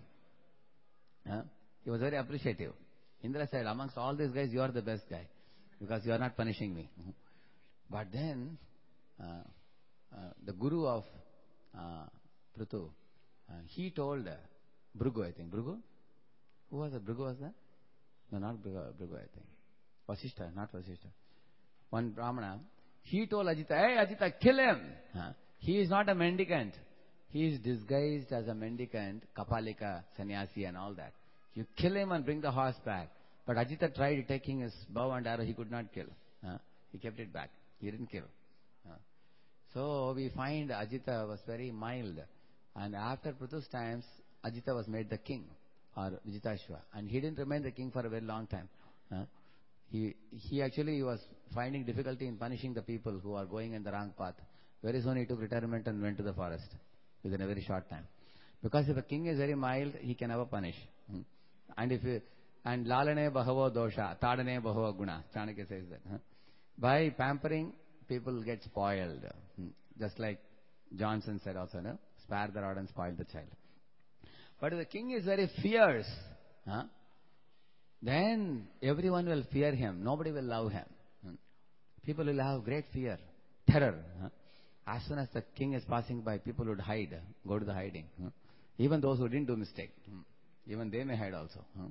Uh, he was very appreciative. Indra said, amongst all these guys, you are the best guy, because you are not punishing me. Uh-huh. But then, uh, uh, the guru of uh, Prithu, uh, he told uh, Bhrigu, I think. Bhrigu? Who was it? Bhrigu was that? No, not Bhrigu, Bhrigu I think. Vasishta, not Vasishta. One Brahmana, he told Ajita, hey Ajita, kill him. Huh? He is not a mendicant. He is disguised as a mendicant, Kapalika, sannyasi and all that. You kill him and bring the horse back. But Ajita tried taking his bow and arrow, he could not kill. Huh? He kept it back. He didn't kill. Huh? So we find Ajita was very mild. And after Prithu's times, Ajita was made the king, or Vijitashva. And he didn't remain the king for a very long time. Huh? He, he actually was finding difficulty in punishing the people who are going in the wrong path. Very soon he took retirement and went to the forest within a very short time. Because if a king is very mild, he can never punish. Hmm? And if you, and lalane bahavo dosha, tadane bahavo guna, Chanakya says that. Huh? By pampering, people get spoiled. Hmm. Just like Johnson said also, no? Spare the rod and spoil the child. But if the king is very fierce, huh? Then everyone will fear him. Nobody will love him. Hmm. People will have great fear, terror. Huh? As soon as the king is passing by, people would hide, go to the hiding. Hmm. Even those who didn't do mistake, hmm. even they may hide also. Hmm.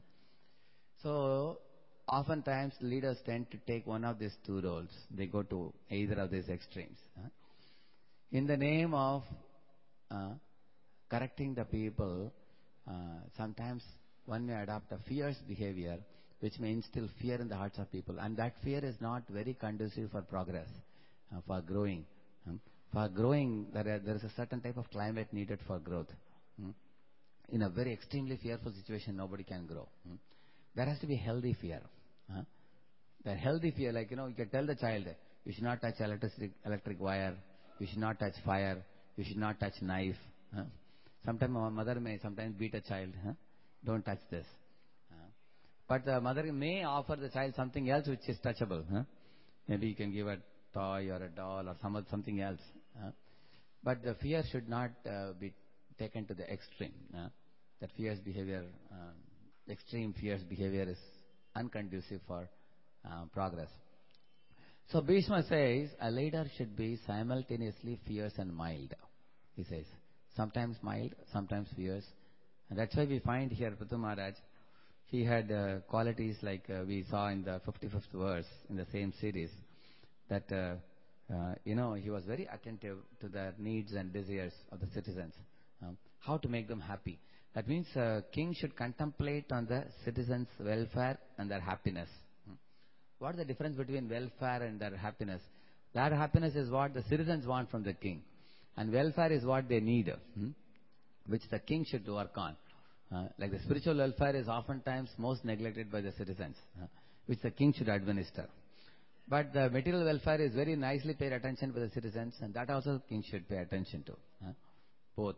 So, oftentimes leaders tend to take one of these two roles. They go to either of these extremes. Huh? In the name of uh, correcting the people, uh, sometimes one may adopt a fierce behavior, which may instill fear in the hearts of people. And that fear is not very conducive for progress, uh, for growing. Um, for growing, there, are, there is a certain type of climate needed for growth. Um, in a very extremely fearful situation, nobody can grow. Um, there has to be healthy fear. Huh? The healthy fear, like, you know, you can tell the child, you should not touch electric, electric wire, you should not touch fire, you should not touch knife. Huh? Sometimes a mother may sometimes beat a child. Huh? Don't touch this. Huh? But the mother may offer the child something else which is touchable. Huh? Maybe you can give a toy or a doll or some something else. Huh? But the fear should not uh, be taken to the extreme. Huh? That fierce behavior, um, extreme fierce behavior is unconducive for uh, progress. So Bhishma says, a leader should be simultaneously fierce and mild. He says, sometimes mild, sometimes fierce. And that's why we find here Prithu Maharaj, he had uh, qualities like uh, we saw in the fifty-fifth verse in the same series, that, uh, uh, you know, he was very attentive to the needs and desires of the citizens, um, how to make them happy. That means uh, king should contemplate on the citizens' welfare and their happiness. Hmm. What is the difference between welfare and their happiness? Their happiness is what the citizens want from the king, and welfare is what they need, hmm, which the king should work on. Uh, like the spiritual welfare is oftentimes most neglected by the citizens, uh, which the king should administer. But the material welfare is very nicely paid attention by the citizens, and that also king should pay attention to. Uh, both.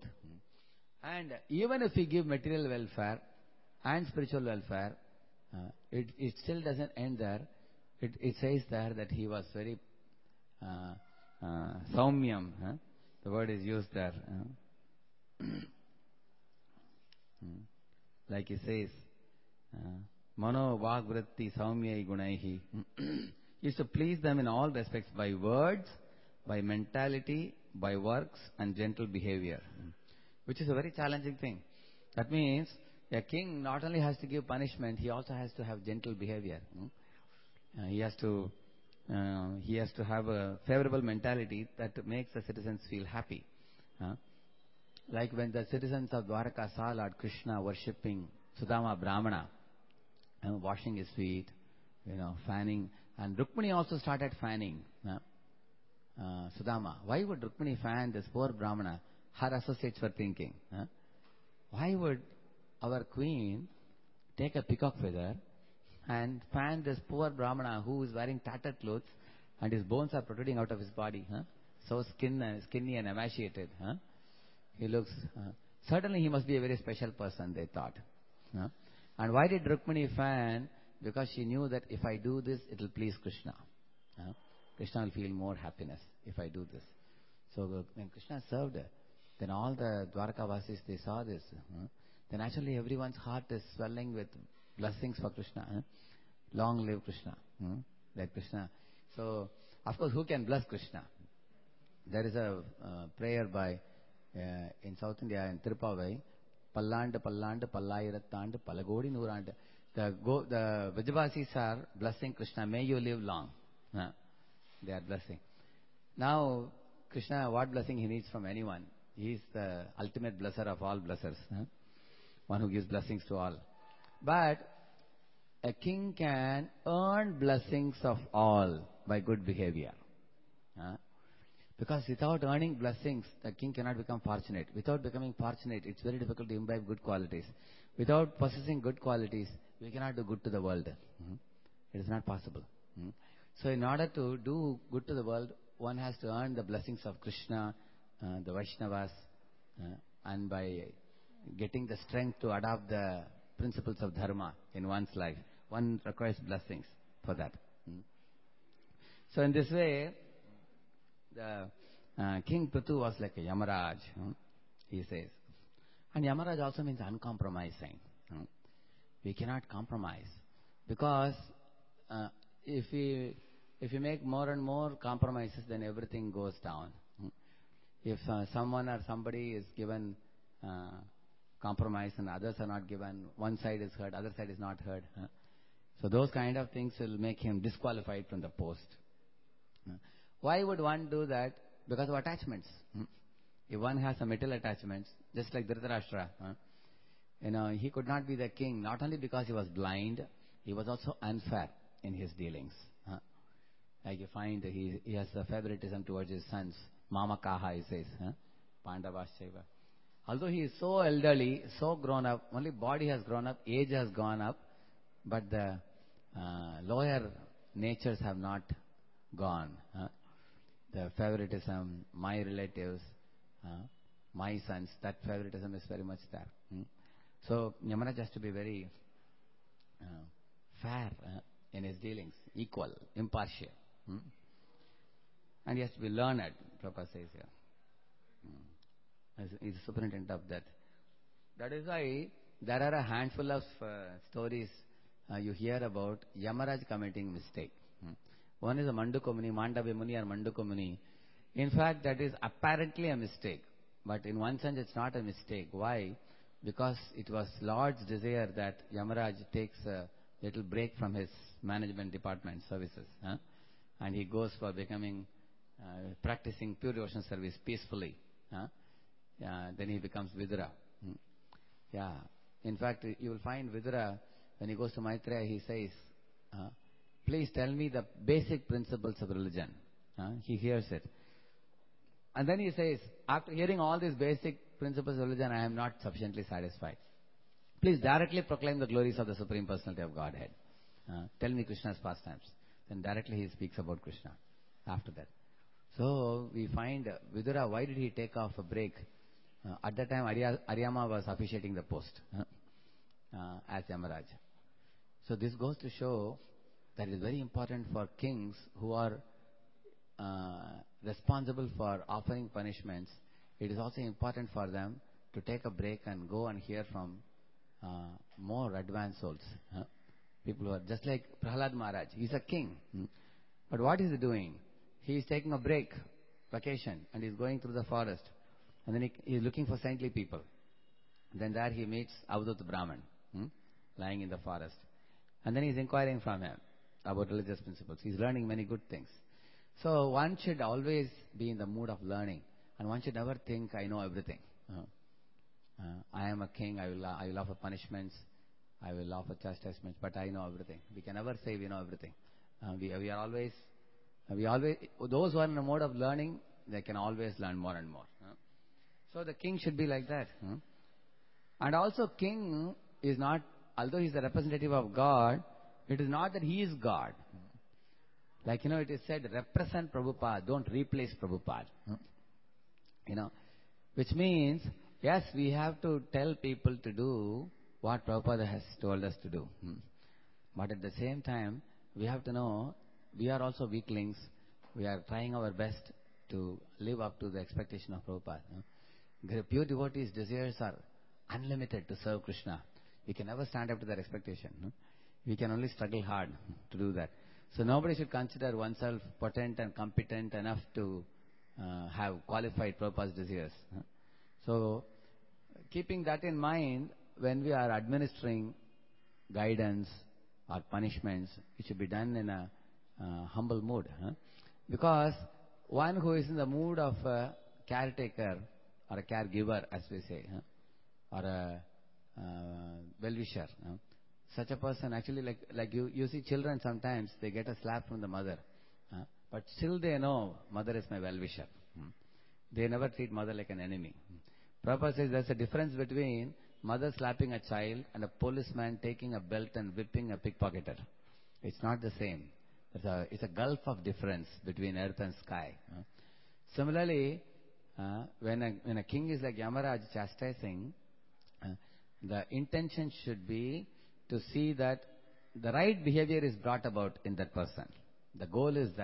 And even if we give material welfare and spiritual welfare, uh, it, it still doesn't end there. It, it says there that he was very uh, uh, saumyam. Huh? The word is used there. Uh, like he says, mano vagvritti saumyai gunaihi. Is to please them in all respects by words, by mentality, by works and gentle behavior, which is a very challenging thing. That means a king not only has to give punishment, he also has to have gentle behavior. Uh, he has to uh, he has to have a favorable mentality that makes the citizens feel happy. Uh, like when the citizens of Dwaraka saw Lord Krishna worshipping Sudama Brahmana, uh, washing his feet, you know, fanning, and Rukmini also started fanning uh, uh, Sudama. Why would Rukmini fan this poor Brahmana? Her associates were thinking, huh? Why would our queen take a peacock feather and fan this poor Brahmana who is wearing tattered clothes and his bones are protruding out of his body, huh? So skin, uh, skinny and emaciated. Huh? He looks, uh, certainly he must be a very special person, they thought. Huh? And why did Rukmini fan? Because she knew that if I do this, it will please Krishna. Huh? Krishna will feel more happiness if I do this. So when Krishna served, then all the Dwarkavasis, they saw this. Huh? Then actually everyone's heart is swelling with blessings for Krishna. Huh? Long live Krishna. Huh? That Krishna. So, of course, who can bless Krishna? There is a uh, prayer by, uh, in South India, in Tirupavai, Palland, Palland, Pallayiratand, Palagodi Nurand. The, go, the Vijavasis are blessing Krishna. May you live long. Huh? They are blessing. Now, Krishna, what blessing he needs from anyone? He is the ultimate blesser of all blessers. Huh? One who gives blessings to all. But a king can earn blessings of all by good behavior. Huh? Because without earning blessings, the king cannot become fortunate. Without becoming fortunate, it's very difficult to imbibe good qualities. Without possessing good qualities, we cannot do good to the world. Mm-hmm. It is not possible. Mm-hmm. So in order to do good to the world, one has to earn the blessings of Krishna, uh, the Vaishnavas, uh, and by getting the strength to adopt the principles of dharma in one's life, one requires blessings for that. Mm-hmm. So in this way, the uh, King Prithu was like a Yamaraj, hmm, he says. And Yamaraj also means uncompromising. Hmm. We cannot compromise. Because uh, if we if we make more and more compromises, then everything goes down. Hmm. If uh, someone or somebody is given uh, compromise and others are not given, one side is heard, other side is not heard. Huh? So those kind of things will make him disqualified from the post. Huh? Why would one do that? Because of attachments. Hmm? If one has some material attachments, just like Dhritarashtra, huh? you know, he could not be the king, not only because he was blind, he was also unfair in his dealings. Huh? Like you find he, he has a favoritism towards his sons. Mama Kaha, he says. Huh? Pandavas Shaiva. Although he is so elderly, so grown up, only body has grown up, age has gone up, but the uh, lower natures have not gone. Huh? The favoritism, my relatives, uh, my sons, that favoritism is very much there. Hmm? So Yamaraj has to be very uh, fair uh, in his dealings, equal, impartial. Hmm? And he has to be learned, Prabhupada says here. Hmm. He's the superintendent of that. That is why there are a handful of uh, stories uh, you hear about Yamaraj committing mistake. Hmm. One is a Manduka Muni, Mandavya Muni or Manduka Muni. In fact, that is apparently a mistake. But in one sense, it's not a mistake. Why? Because it was Lord's desire that Yamaraj takes a little break from his management department services. Huh? And he goes for becoming, uh, practicing pure devotion service peacefully. Huh? Yeah, then he becomes Vidura. Hmm. Yeah. In fact, you will find Vidura, when he goes to Maitreya, he says, uh, please tell me the basic principles of religion. Uh, he hears it. And then he says, after hearing all these basic principles of religion, I am not sufficiently satisfied. Please directly proclaim the glories of the Supreme Personality of Godhead. Uh, tell me Krishna's pastimes. Then directly he speaks about Krishna after that. So we find uh, Vidura, why did he take off a break? Uh, at that time, Arya, Aryama was officiating the post uh, uh, as Yamaraj. So this goes to show that it is very important for kings who are uh, responsible for offering punishments. It is also important for them to take a break and go and hear from uh, more advanced souls. Uh, people who are just like Prahlad Maharaj. He's a king. Hmm? But what is he doing? He is taking a break, vacation, and he's going through the forest. And then he, he is looking for saintly people. Then there he meets Avadut Brahman, hmm, lying in the forest. And then he's inquiring from him about religious principles. He's learning many good things. So one should always be in the mood of learning. And one should never think, I know everything. Uh, uh, I am a king, I will, I will offer punishments, I will offer chastisements, but I know everything. We can never say we know everything. Uh, we, we are always, we always, those who are in the mode of learning, they can always learn more and more. Uh. So the king should be like that. Hmm? And also king is not, although he is a representative of God, it is not that he is God. Like, you know, it is said, represent Prabhupada, don't replace Prabhupada. Hmm? You know, which means, yes, we have to tell people to do what Prabhupada has told us to do. Hmm? But at the same time, we have to know, we are also weaklings. We are trying our best to live up to the expectation of Prabhupada. Hmm? Pure devotees' desires are unlimited to serve Krishna. We can never stand up to their expectation. No? We can only struggle hard to do that. So nobody should consider oneself potent and competent enough to uh, have qualified Prabhupada's desires. No? So, keeping that in mind, when we are administering guidance or punishments, it should be done in a uh, humble mood. Huh? Because one who is in the mood of a caretaker, or a caregiver, as we say, huh? or a uh, well-wisher. Huh? Such a person, actually, like like you, you see children sometimes, they get a slap from the mother. Huh? But still they know, mother is my well-wisher. Hmm? They never treat mother like an enemy. Hmm? Prabhupada says there's a difference between mother slapping a child and a policeman taking a belt and whipping a pickpocketer. It's not the same. It's a, it's a gulf of difference between earth and sky. Huh? Similarly, Uh, when, a, when a king is like Yamaraj chastising, uh, the intention should be to see that the right behavior is brought about in that person. The goal is that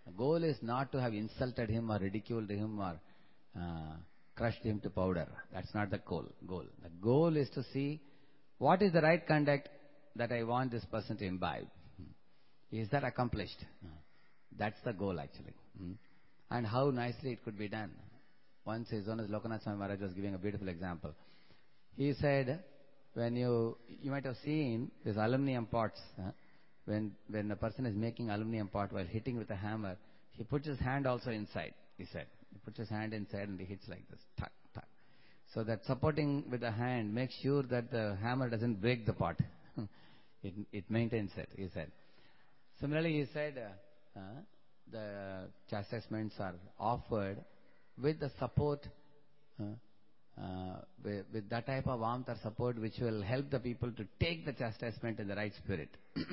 The goal is not to have insulted him or ridiculed him or uh, crushed him to powder. That's not the goal. Goal. The goal is to see what is the right conduct that I want this person to imbibe. Is that accomplished? That's the goal actually. And how nicely it could be done. Once His Holiness Lokanath Swami Maharaj was giving a beautiful example. He said, when you, you might have seen these aluminum pots, huh? when, when a person is making aluminum pot while hitting with a hammer, he puts his hand also inside, he said. He puts his hand inside and he hits like this, tuck, tuck. So that supporting with the hand makes sure that the hammer doesn't break the pot. it, it maintains it, he said. Similarly, he said, uh, uh, the chastisements are offered with the support, uh, uh, with, with that type of warmth or support which will help the people to take the chastisement in the right spirit.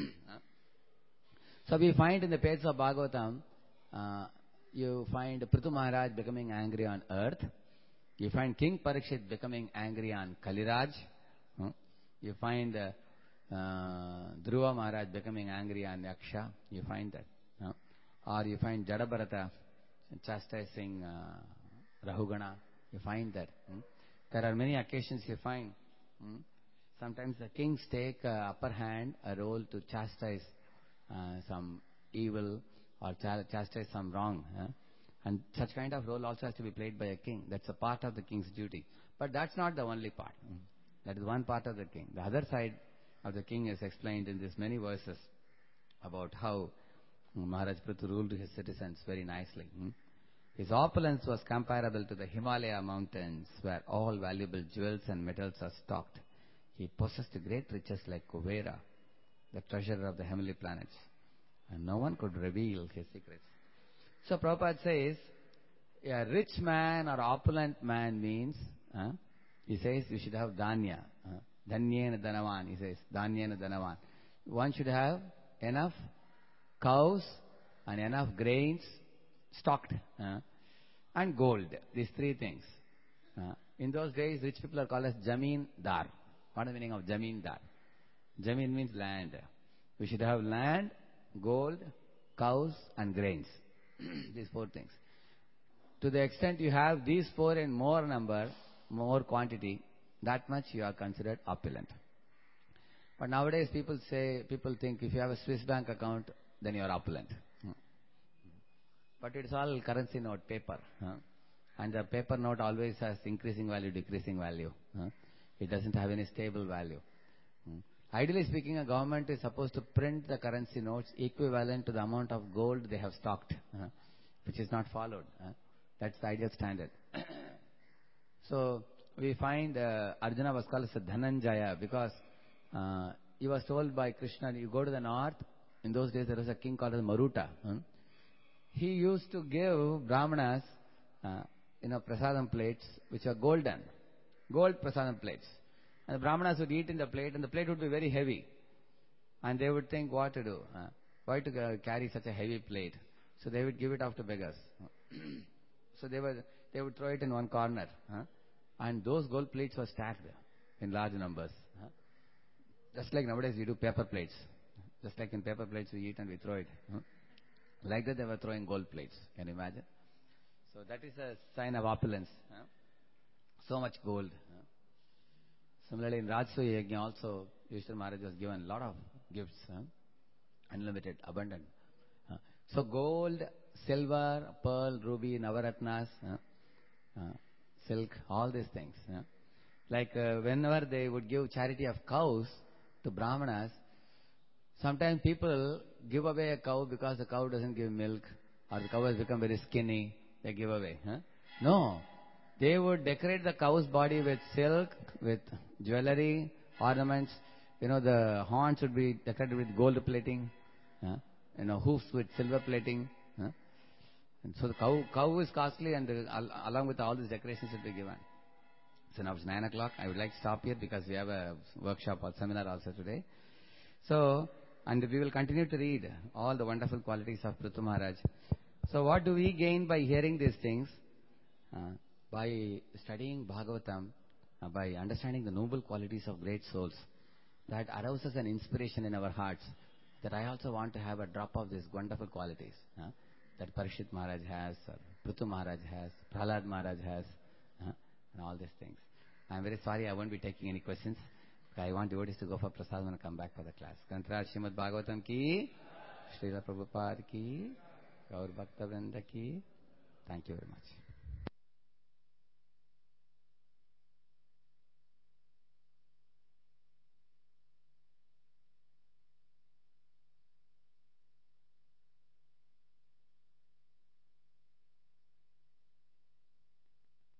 So we find in the pages of Bhagavatam, uh, you find Prithu Maharaj becoming angry on earth. You find King Parikshit becoming angry on Kaliraj. Uh, you find uh, uh, Dhruva Maharaj becoming angry on Yaksha. You find that. Uh, or you find Jadabharata chastising uh, Rahugana. You find that. Hmm? There are many occasions you find. Hmm? Sometimes the kings take uh, upper hand, a role to chastise uh, some evil or ch- chastise some wrong. Huh? And such kind of role also has to be played by a king. That's a part of the king's duty. But that's not the only part. Hmm? That is one part of the king. The other side of the king is explained in these many verses about how Maharaj Prithu ruled his citizens very nicely. Hmm? His opulence was comparable to the Himalaya mountains, where all valuable jewels and metals are stocked. He possessed great riches like Kuvera, the treasurer of the heavenly planets, and no one could reveal his secrets. So Prabhupada says, a rich man or opulent man means, uh, he says you should have dhanya, uh, dhanyena dhanavan, he says, dhanyena dhanavan. One should have enough cows and enough grains stocked, uh, and gold, these three things. Uh, in those days, rich people are called as Jameen-dar. What is the meaning of Jameen-dar? Jameen means land. We should have land, gold, cows and grains. These four things. To the extent you have these four in more number, more quantity, that much you are considered opulent. But nowadays people say, people think if you have a Swiss bank account, then you are opulent. But it's all currency note, paper. Huh? And the paper note always has increasing value, decreasing value. Huh? It doesn't have any stable value. Hmm. Ideally speaking, a government is supposed to print the currency notes equivalent to the amount of gold they have stocked, huh? which is not followed. Huh? That's the ideal standard. So we find uh, Arjuna was called as a Dhananjaya because uh, he was told by Krishna, you go to the north. In those days there was a king called as Maruta. Huh? He used to give brahmanas, uh, you know, prasadam plates which are golden, gold prasadam plates. And the brahmanas would eat in the plate, and the plate would be very heavy. And they would think what to do, uh, why to uh, carry such a heavy plate. So they would give it off to beggars. So they were, they would throw it in one corner. Huh? And those gold plates were stacked in large numbers. Huh? Just like nowadays we do paper plates. Just like in paper plates we eat and we throw it. Huh? Like that they were throwing gold plates. Can you imagine? So that is a sign of opulence. Huh? So much gold. Huh? Similarly in Rajasuya Yajna also, Yudhishthira Maharaj was given a lot of gifts. Huh? Unlimited, abundant. Huh? So gold, silver, pearl, ruby, navaratnas, huh? uh, silk, all these things. Huh? Like uh, whenever they would give charity of cows to brahmanas, sometimes people give away a cow because the cow doesn't give milk or the cow has become very skinny, they give away. Huh? No. They would decorate the cow's body with silk, with jewelry, ornaments. You know, the horns would be decorated with gold plating. Huh? You know, hoofs with silver plating. Huh? And so the cow, cow is costly, and the, al along with all these decorations will be given. So now it's nine o'clock. I would like to stop here because we have a workshop or seminar also today. So, and we will continue to read all the wonderful qualities of Prithu Maharaj. So what do we gain by hearing these things? Uh, by studying Bhagavatam, uh, by understanding the noble qualities of great souls, that arouses an inspiration in our hearts, that I also want to have a drop of these wonderful qualities. Uh, that Parikshit Maharaj has, or Prithu Maharaj has, Prahlad Maharaj has, uh, and all these things. I'm very sorry I won't be taking any questions. I want devotees to go for prasad and come back for the class. Kantraj Srimad Bhagavatam ki, Srila Prabhupada ki, Gaur Bhakta Vrinda ki. Thank you very much.